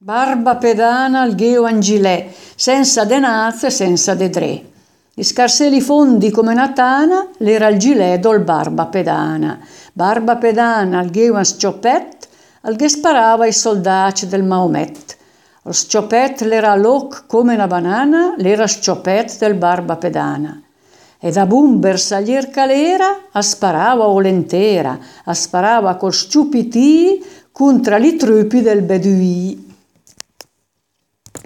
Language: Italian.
Barba pedana al gheo angilè, senza denaz e senza de dre. I scarseli fondi come una tana, l'era il gilet dol barba pedana. Barba pedana al gheo un scioppet, al ghe sparava i soldati del Maomet. Lo scioppet l'era loc come una banana, l'era scioppet del barba pedana. E da bumber salier calera, sparava volentera, sparava col sciupitì contra li trupi del Beduì.